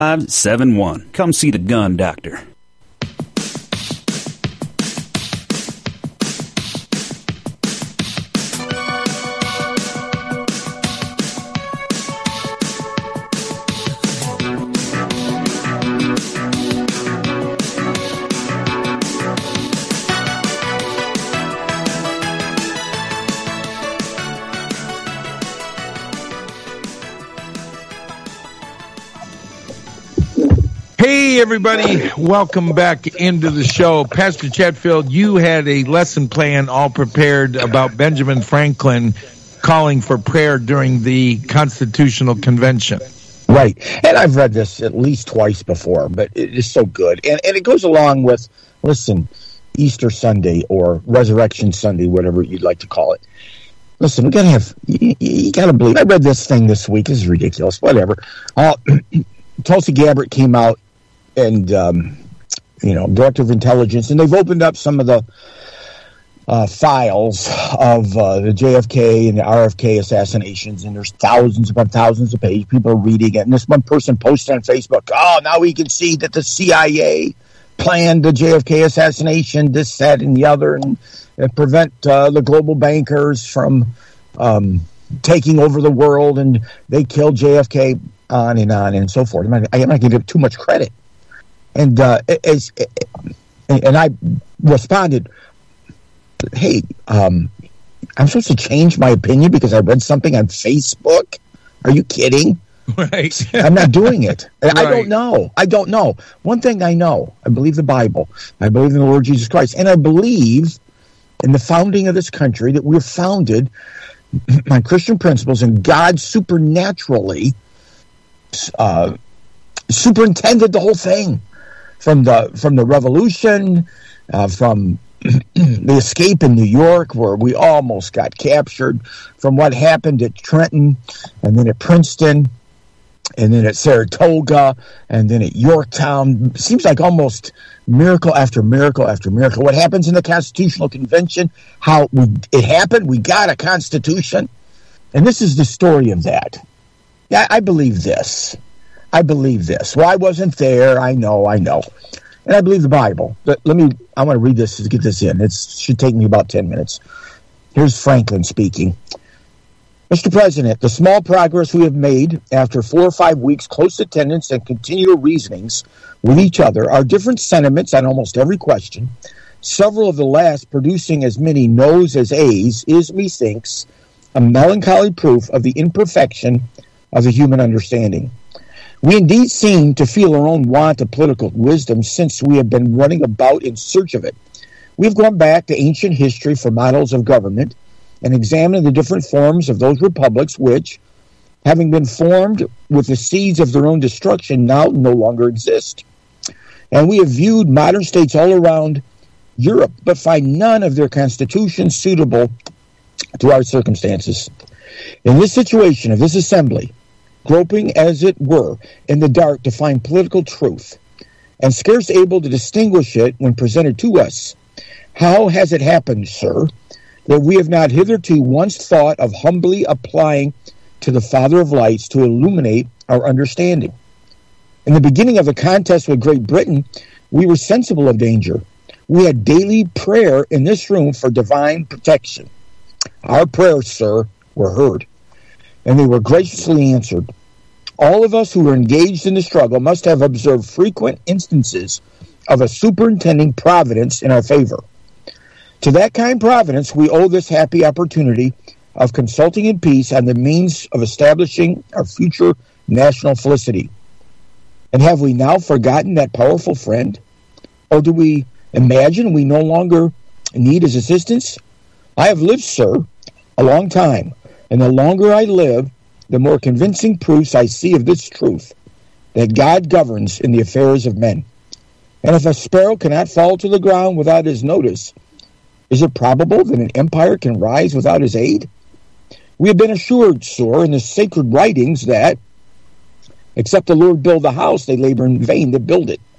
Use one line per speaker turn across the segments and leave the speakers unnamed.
571. Come see the gun doctor.
Hey, everybody. Welcome back into the show. Pastor Chatfield, you had a lesson plan all prepared about Benjamin Franklin calling for prayer during the Constitutional Convention.
Right. And I've read this at least twice before, but it is so good. And it goes along with, listen, Easter Sunday or Resurrection Sunday, whatever you'd like to call it. Listen, we got to have, you got to believe. I read this thing this week. This is ridiculous. Whatever. Tulsi Gabbard came out and, Director of Intelligence, and they've opened up some of the files of the JFK and the RFK assassinations, and there's thousands upon thousands of pages. People are reading it, and this one person posted on Facebook, now we can see that the CIA planned the JFK assassination, this, that, and the other, and prevent the global bankers from taking over the world, and they killed JFK, on and so forth. I'm not going to give too much credit. And I responded, hey, I'm supposed to change my opinion because I read something on Facebook? Are you kidding?
Right.
I'm not doing it.
Right.
I don't know. One thing I know, I believe the Bible. I believe in the Lord Jesus Christ. And I believe in the founding of this country, that we're founded on Christian principles, and God supernaturally superintended the whole thing. From the revolution, from the escape in New York, where we almost got captured, from what happened at Trenton, and then at Princeton, and then at Saratoga, and then at Yorktown. Seems like almost miracle after miracle after miracle. What happens in the Constitutional Convention, how it happened, we got a Constitution, and this is the story of that. Yeah, I believe this. Well, I wasn't there. I know. And I believe the Bible. But I want to read this to get this in. It should take me about 10 minutes. Here's Franklin speaking. Mr. President, the small progress we have made after 4 or 5 weeks close attendance and continual reasonings with each other, our different sentiments on almost every question, several of the last producing as many no's as A's, is, methinks, a melancholy proof of the imperfection of the human understanding. We indeed seem to feel our own want of political wisdom since we have been running about in search of it. We have gone back to ancient history for models of government and examined the different forms of those republics which, having been formed with the seeds of their own destruction, now no longer exist. And we have viewed modern states all around Europe, but find none of their constitutions suitable to our circumstances. In this situation of this assembly, groping, as it were, in the dark to find political truth, and scarce able to distinguish it when presented to us, how has it happened, sir, that we have not hitherto once thought of humbly applying to the Father of lights to illuminate our understanding? In the beginning of the contest with Great Britain, we were sensible of danger. We had daily prayer in this room for divine protection. Our prayers, sir, were heard, and they were graciously answered. All of us who were engaged in the struggle must have observed frequent instances of a superintending providence in our favor. To that kind providence we owe this happy opportunity of consulting in peace on the means of establishing our future national felicity. And have we now forgotten that powerful friend? Or do we imagine we no longer need his assistance? I have lived, sir, a long time, and the longer I live, the more convincing proofs I see of this truth, that God governs in the affairs of men. And if a sparrow cannot fall to the ground without his notice, is it probable that an empire can rise without his aid? We have been assured, sir, in the sacred writings that, except the Lord build the house, they labor in vain that build it.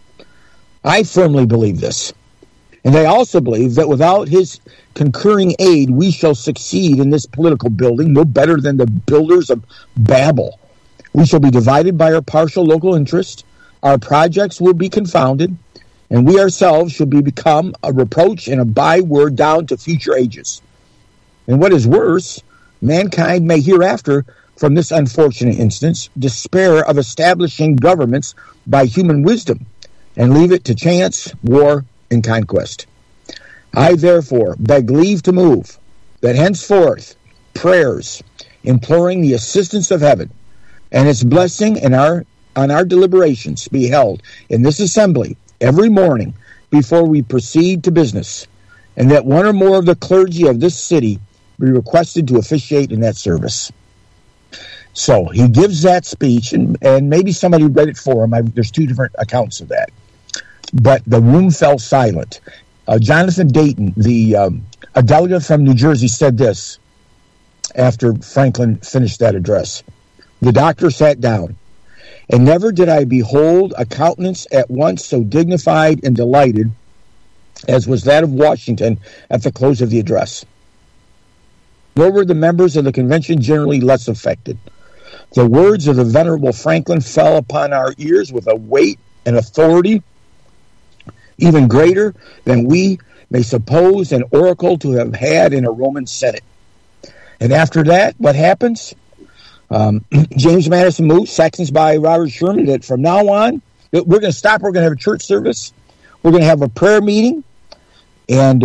I firmly believe this. And I also believe that without his concurring aid, we shall succeed in this political building no better than the builders of Babel. We shall be divided by our partial local interest, our projects will be confounded, and we ourselves shall become a reproach and a byword down to future ages. And what is worse, mankind may hereafter, from this unfortunate instance, despair of establishing governments by human wisdom, and leave it to chance, war, and conquest. I therefore beg leave to move that henceforth prayers imploring the assistance of heaven and its blessing on our deliberations be held in this assembly every morning before we proceed to business, and that one or more of the clergy of this city be requested to officiate in that service. So he gives that speech, and maybe somebody read it for him. There's two different accounts of that. But the room fell silent. Jonathan Dayton, a delegate from New Jersey, said this after Franklin finished that address. The doctor sat down, and never did I behold a countenance at once so dignified and delighted as was that of Washington at the close of the address. Nor were the members of the convention generally less affected. The words of the venerable Franklin fell upon our ears with a weight and authority even greater than we may suppose an oracle to have had in a Roman Senate. And after that, what happens? James Madison moves, sections by Robert Sherman, that from now on, we're going to stop, we're going to have a church service, we're going to have a prayer meeting, and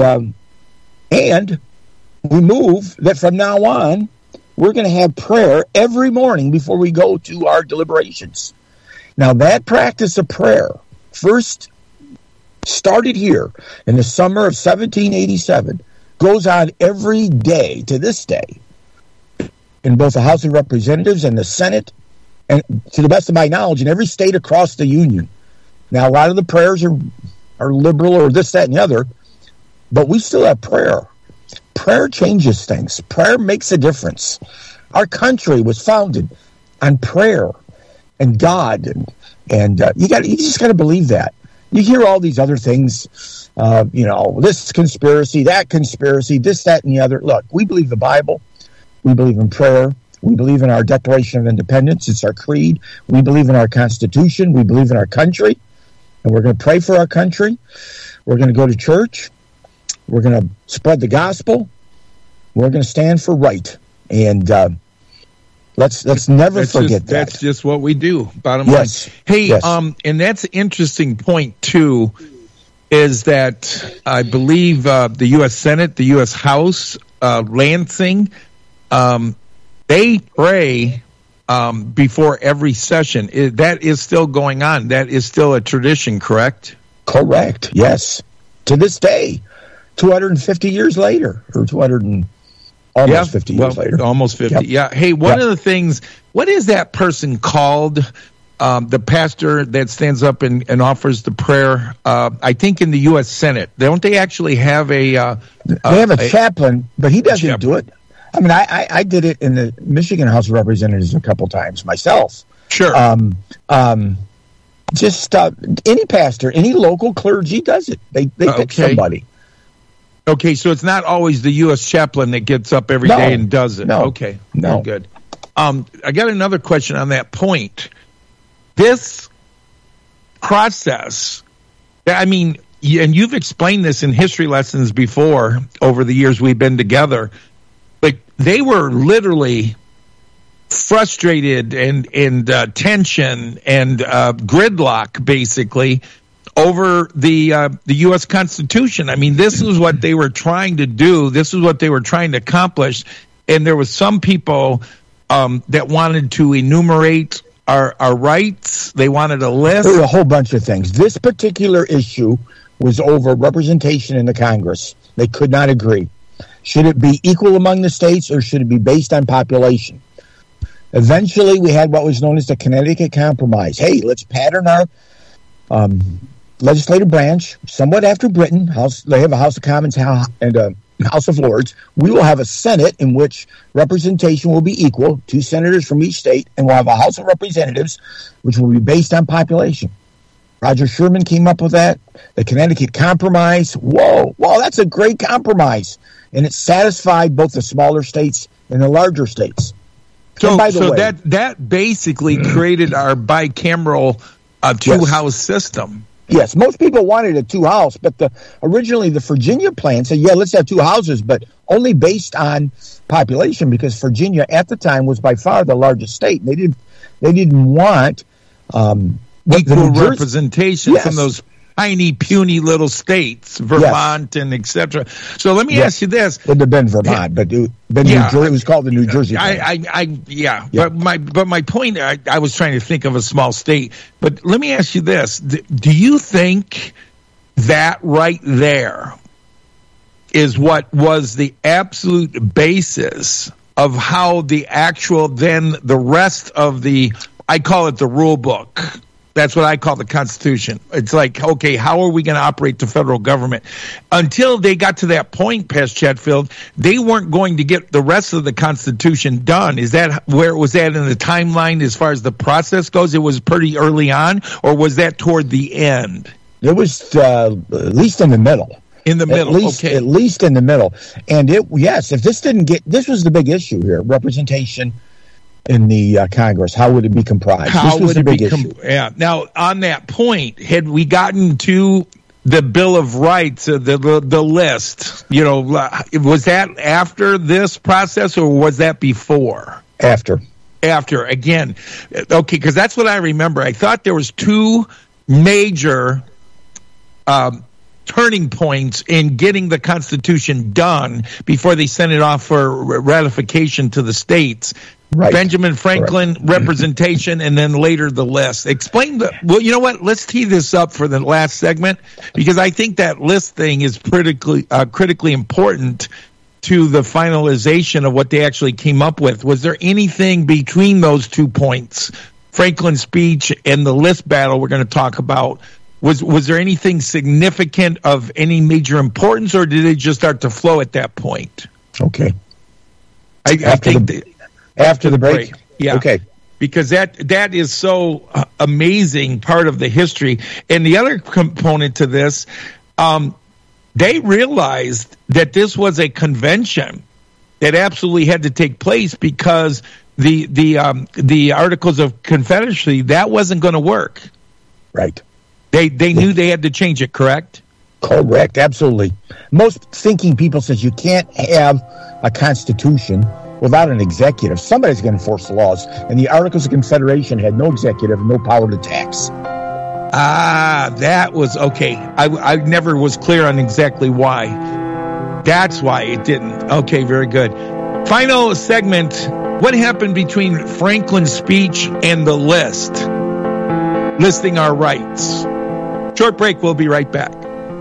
we move that from now on, we're going to have prayer every morning before we go to our deliberations. Now, that practice of prayer first started here in the summer of 1787, goes on every day to this day in both the House of Representatives and the Senate, and to the best of my knowledge, in every state across the Union. Now, a lot of the prayers are liberal or this, that, and the other, but we still have prayer. Prayer changes things. Prayer makes a difference. Our country was founded on prayer and God, and you just got to believe that. You hear all these other things, this conspiracy, that conspiracy, this, that, and the other. Look, we believe the Bible. We believe in prayer. We believe in our Declaration of Independence. It's our creed. We believe in our Constitution. We believe in our country. And we're going to pray for our country. We're going to go to church. We're going to spread the gospel. We're going to stand for right. And let's never forget that.
That's just what we do, bottom line. Hey,
yes.
And that's an interesting point, too, is that I believe the U.S. Senate, the U.S. House, Lansing, they pray before every session. That is still going on. That is still a tradition, correct?
Correct, yes. To this day, 250 years later, or 50 years later.
Almost 50, yeah. Hey, one of the things, what is that person called, the pastor that stands up and offers the prayer, I think in the U.S. Senate? Don't they actually have they have
a chaplain, but he doesn't do it. I mean, I did it in the Michigan House of Representatives a couple times myself.
Sure.
Just any pastor, any local clergy does it. They pick somebody.
Okay, so it's not always the U.S. chaplain that gets up every day and does it.
No.
Okay,
no.
Very good. I got another question on that point. This process, I mean, and you've explained this in history lessons before over the years we've been together, but they were literally frustrated and tension and gridlock, basically, over the U.S. Constitution. I mean, this is what they were trying to do. This is what they were trying to accomplish. And there was some people that wanted to enumerate our rights. They wanted a list.
There were a whole bunch of things. This particular issue was over representation in the Congress. They could not agree. Should it be equal among the states, or should it be based on population? Eventually, we had what was known as the Connecticut Compromise. Hey, let's pattern our legislative branch, somewhat after Britain. They have a House of Commons and a House of Lords. We will have a Senate in which representation will be equal, 2 senators from each state, and we'll have a House of Representatives, which will be based on population. Roger Sherman came up with that. The Connecticut Compromise. Whoa, that's a great compromise. And it satisfied both the smaller states and the larger states.
So that basically created our bicameral a two-house system.
Yes, most people wanted a two-house, but originally the Virginia plan said, yeah, let's have two houses, but only based on population, because Virginia at the time was by far the largest state. They didn't want
equal representation from those tiny, puny little states, Vermont and etc. So let me ask you this:
it would have been Vermont, but New Jersey, it was called the New Jersey.
But my point, I was trying to think of a small state. But let me ask you this: do you think that right there is what was the absolute basis of how the rest of I call it the rule book. That's what I call the Constitution. It's like, okay, how are we going to operate the federal government? Until they got to that point, Pastor Chatfield, they weren't going to get the rest of the Constitution done. Is that where it was at in the timeline as far as the process goes? It was pretty early on, or was that toward the end?
It was at least in the middle.
In the middle,
At least in the middle. And if this didn't this was the big issue here, representation in the Congress. How would it be comprised? This was the big issue.
Now, on that point, had we gotten to the Bill of Rights, the list, was that after this process or was that before?
After.
Again. Okay, because that's what I remember. I thought there was two major turning points in getting the Constitution done before they sent it off for ratification to the states. Right. Benjamin Franklin representation, and then later the list. Explain well, you know what? Let's tee this up for the last segment, because I think that list thing is critically important to the finalization of what they actually came up with. Was there anything between those 2 points, Franklin's speech and the list battle we're going to talk about? Was there anything significant of any major importance, or did it just start to flow at that point?
Okay.
After the break. Yeah.
Okay.
Because that is so amazing part of the history. And the other component to this, they realized that this was a convention that absolutely had to take place, because the Articles of Confederacy, that wasn't going to work.
Right.
They knew they had to change it, correct?
Correct, absolutely. Most thinking people says you can't have a constitution without an executive. Somebody's going to enforce the laws. And the Articles of Confederation had no executive, no power to tax.
That was okay. I never was clear on exactly why. That's why it didn't. Okay, very good. Final segment. What happened between Franklin's speech and the list? Listing our rights. Short break. We'll be right back.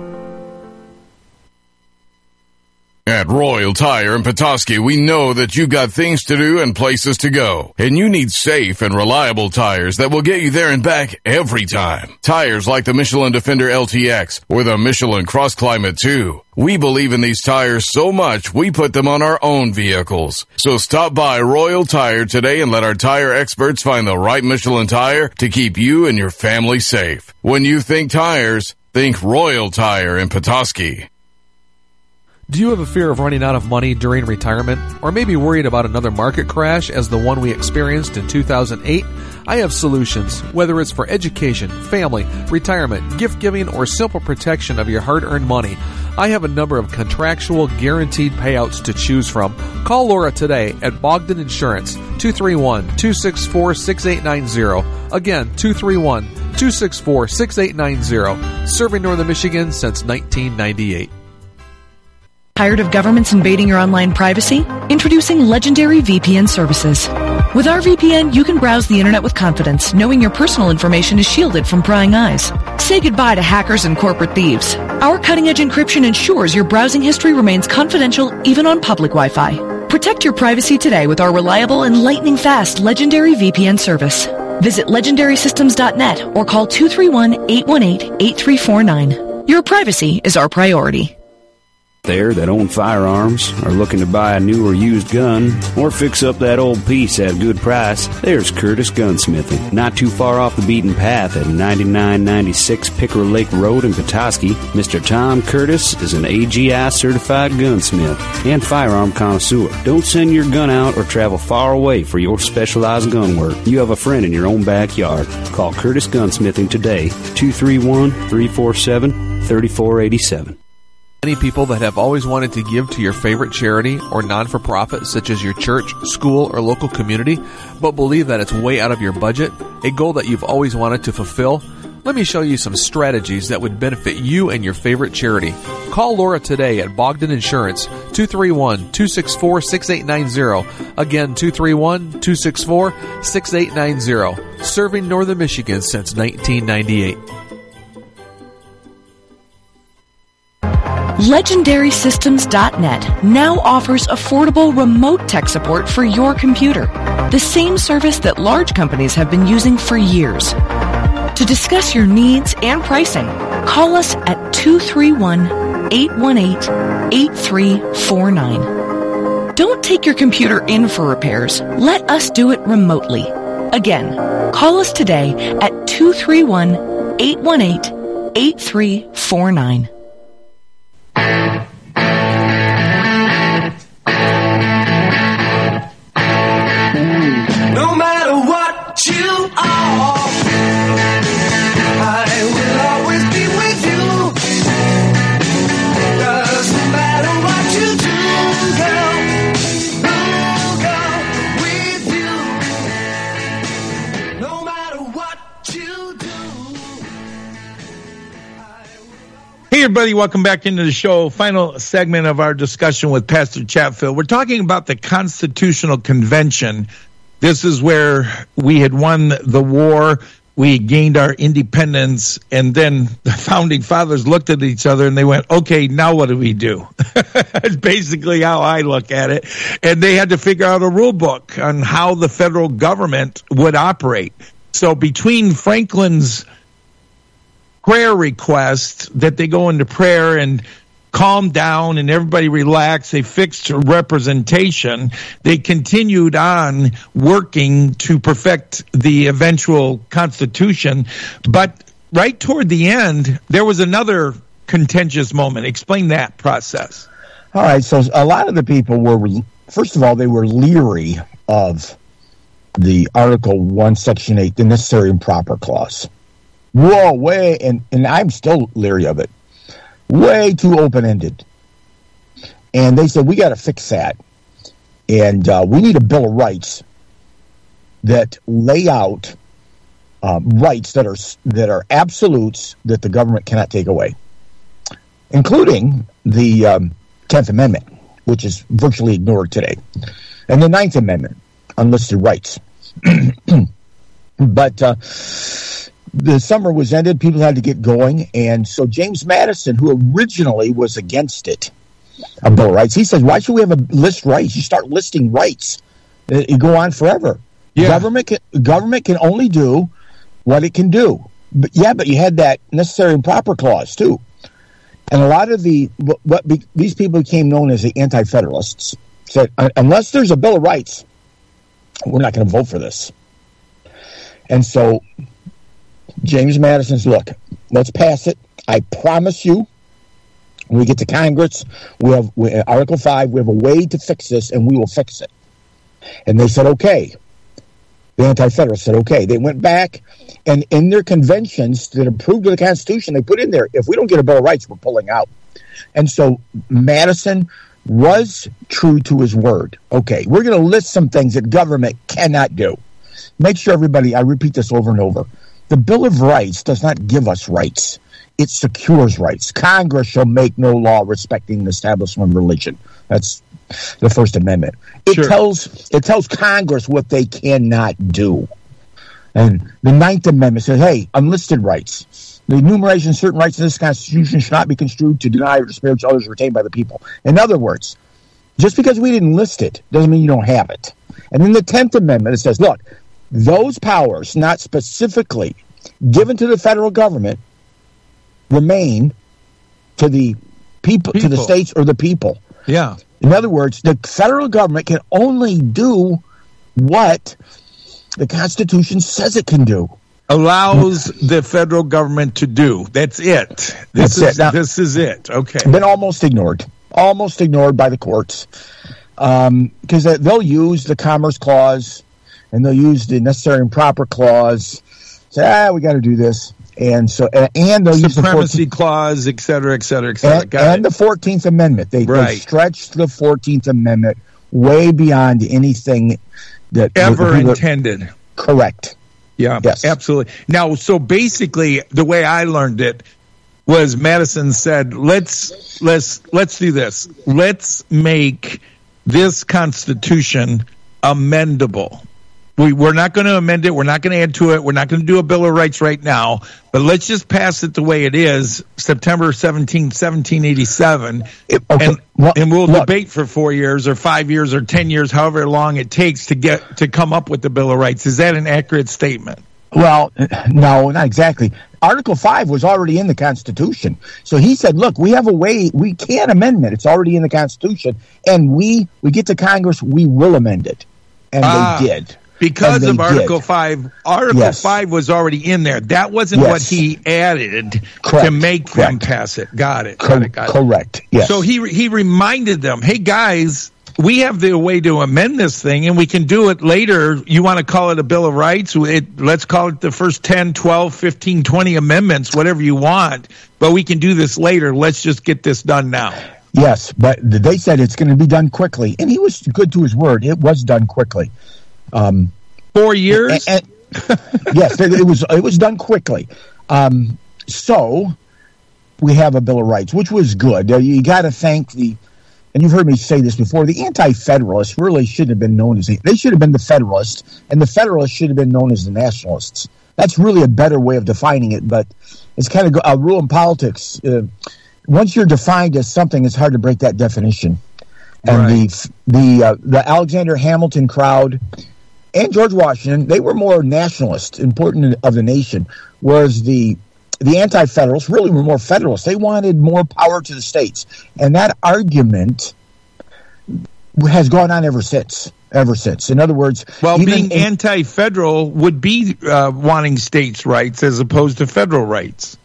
At Royal Tire in Petoskey, we know that you've got things to do and places to go, and you need safe and reliable tires that will get you there and back every time. Tires like the Michelin Defender LTX or the Michelin Cross Climate 2. We believe in these tires so much, we put them on our own vehicles. So stop by Royal Tire today and let our tire experts find the right Michelin tire to keep you and your family safe. When you think tires, think Royal Tire in Petoskey.
Do you have a fear of running out of money during retirement? Or maybe worried about another market crash as the one we experienced in 2008? I have solutions, whether it's for education, family, retirement, gift giving, or simple protection of your hard-earned money. I have a number of contractual guaranteed payouts to choose from. Call Laura today at Bogdan Insurance, 231-264-6890. Again, 231-264-6890. Serving Northern Michigan since 1998.
Tired of governments invading your online privacy? Introducing Legendary VPN services. With our VPN, you can browse the internet with confidence, knowing your personal information is shielded from prying eyes. Say goodbye to hackers and corporate thieves. Our cutting-edge encryption ensures your browsing history remains confidential even on public Wi-Fi. Protect your privacy today with our reliable and lightning-fast Legendary VPN service. Visit legendarysystems.net or call 231-818-8349. Your privacy is our priority.
there that own firearms, are looking to buy a new or used gun, or fix up that old piece at a good price, there's Curtis Gunsmithing. Not too far off the beaten path at 9996 Pickerel Lake Road in Petoskey, Mr. Tom Curtis is an AGI certified gunsmith and firearm connoisseur. Don't send your gun out or travel far away for your specialized gun work. You have a friend in your own backyard. Call Curtis Gunsmithing today, 231-347-3487.
Many people that have always wanted to give to your favorite charity or non-for-profit, such as your church, school, or local community, but believe that it's way out of your budget, a goal that you've always wanted to fulfill. Let me show you some strategies that would benefit you and your favorite charity. Call Laura today at Bogdan Insurance, 231-264-6890. Again, 231-264-6890. Serving Northern Michigan since 1998.
LegendarySystems.net now offers affordable remote tech support for your computer, the same service that large companies have been using for years. To discuss your needs and pricing, call us at 231-818-8349. Don't take your computer in for repairs. Let us do it remotely. Again, call us today at 231-818-8349.
No matter what you are, I will always be with you. Doesn't matter what you do, girl, I'll go with you. No matter what you do.
Hey, everybody, welcome back into the show. Final segment of our discussion with Pastor Chatfield. We're talking about the Constitutional Convention. This is where we had won the war, we gained our independence, and then the Founding Fathers looked at each other and they went, okay, now what do we do? That's basically how I look at it. And they had to figure out a rule book on how the federal government would operate. So between Franklin's prayer request that they go into prayer and calm down and everybody relax, they fixed representation, they continued on working to perfect the eventual Constitution. But right toward the end, there was another contentious moment. Explain that process.
All right, so a lot of the people were, first of all, they were leery of the Article 1, Section 8, the necessary and proper clause. Whoa, way, and I'm still leery of it. Way too open-ended. And they said, we got to fix that. And we need a Bill of Rights that lay out rights that are absolutes that the government cannot take away, including the 10th Amendment, which is virtually ignored today, and the 9th Amendment, unlisted rights. But the summer was ended, people had to get going, and so James Madison, who originally was against it, a Bill of Rights, he says, why should we have a list rights? You start listing rights. You go on forever. Yeah. Government can only do what it can do. But you had that necessary and proper clause, too. And a lot of these people became known as the Anti-Federalists said, unless there's a Bill of Rights, we're not going to vote for this. And so James Madison said, look, let's pass it. I promise you, when we get to Congress, we have Article 5, we have a way to fix this, and we will fix it. And they said, okay. The Anti-Federalists said, okay. They went back, and in their conventions that approved of the Constitution, they put in there, if we don't get a Bill of Rights, we're pulling out. And so Madison was true to his word. Okay, we're going to list some things that government cannot do. Make sure everybody, I repeat this over and over, the Bill of Rights does not give us rights. It secures rights. Congress shall make no law respecting the establishment of religion. That's the First Amendment. It tells Congress what they cannot do. And the Ninth Amendment says, hey, unlisted rights. The enumeration of certain rights in this Constitution should not be construed to deny or disparage others retained by the people. In other words, just because we didn't list it doesn't mean you don't have it. And in the 10th Amendment, it says, look, those powers not specifically given to the federal government remain to the people to the states or the people.
Yeah.
In other words, the federal government can only do what the Constitution says it can do.
Allows the federal government to do. That's it. This is it. Okay.
Been almost ignored by the courts, because they'll use the Commerce Clause and they'll use the Necessary and Proper Clause. Say, we got to do this, and so and they'll use the
Supremacy Clause, et cetera, et cetera, et cetera.
And the 14th Amendment. They stretched the 14th Amendment way beyond anything that
ever intended.
Correct.
Yeah,
yes.
Absolutely. Now, so basically, the way I learned it was Madison said, let's do this. Let's make this Constitution amendable. We're not going to amend it. We're not going to add to it. We're not going to do a Bill of Rights right now. But let's just pass it the way it is, September 17, 1787. And we'll debate for 4 years or 5 years or 10 years, however long it takes to come up with the Bill of Rights. Is that an accurate statement?
Well, no, not exactly. Article 5 was already in the Constitution. So he said, look, we have a way, we can amend it. It's already in the Constitution. And we get to Congress, we will amend it. And they did.
Because of Article 5, Article 5 was already in there. That wasn't what he added to make them pass it. Got it.
Correct. Yes.
So he reminded them, hey, guys, we have the way to amend this thing, and we can do it later. You want to call it a Bill of Rights? Let's call it the first 10, 12, 15, 20 amendments, whatever you want. But we can do this later. Let's just get this done now.
Yes, but they said it's going to be done quickly. And he was good to his word. It was done quickly.
4 years?
Yes, it was done quickly. So we have a Bill of Rights, which was good. You got to thank and you've heard me say this before, the anti-federalists really shouldn't have been known as they should have been the Federalists, and the Federalists should have been known as the Nationalists. That's really a better way of defining it, but it's kind of a rule in politics. Once you're defined as something, it's hard to break that definition. And the Alexander Hamilton crowd and George Washington, they were more nationalist, important of the nation, whereas the anti-federalists really were more federalists. They wanted more power to the states. And that argument has gone on ever since. In other words...
Well, being anti-federal would be wanting states' rights as opposed to federal rights.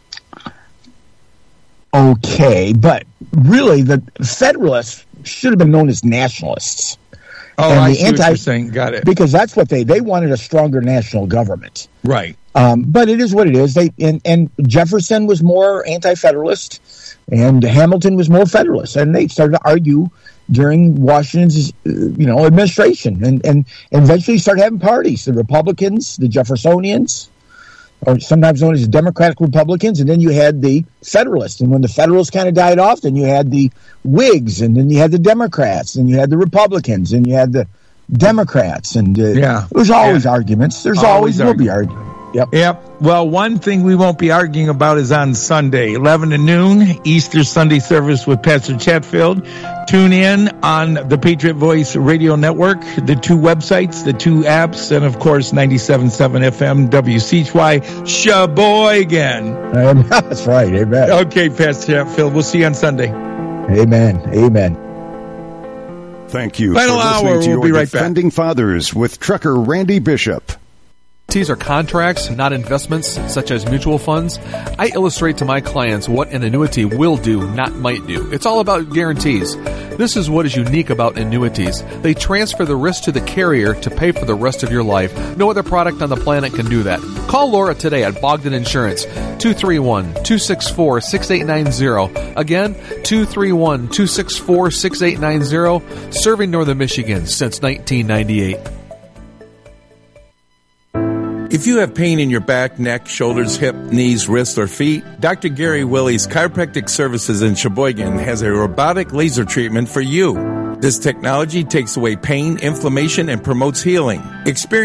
Okay, but really the Federalists should have been known as nationalists.
Oh, and I see what you're saying. Got it.
Because that's what they wanted, a stronger national government.
Right.
But it is what it is. And Jefferson was more anti-federalist, and Hamilton was more federalist. And they started to argue during Washington's administration, and eventually started having parties. The Republicans, the Jeffersonians, or sometimes known as the Democratic Republicans, and then you had the Federalists. And when the Federalists kind of died off, then you had the Whigs, and then you had the Democrats, and you had the Republicans, and you had the Democrats. And there's always arguments. There's always will be arguments.
Yep. Well, one thing we won't be arguing about is on Sunday, 11 to noon, Easter Sunday service with Pastor Chatfield. Tune in on the Patriot Voice Radio Network, the 2 websites, the 2 apps, and, of course, 97.7 FM WCHY. Sheboygan.
That's right. Amen.
Okay, Pastor Chatfield. We'll see you on Sunday.
Amen.
Thank you
Final
for listening
hour.
to
We'll
your
be right back.
Defending Fathers with Trucker Randy Bishop.
These are contracts, not investments, such as mutual funds. I illustrate to my clients what an annuity will do, not might do. It's all about guarantees. This is what is unique about annuities. They transfer the risk to the carrier to pay for the rest of your life. No other product on the planet can do that. Call Laura today at Bogdan Insurance, 231-264-6890. Again, 231-264-6890, serving Northern Michigan since 1998.
If you have pain in your back, neck, shoulders, hip, knees, wrists, or feet, Dr. Gary Willie's Chiropractic Services in Sheboygan has a robotic laser treatment for you. This technology takes away pain, inflammation, and promotes healing. Experience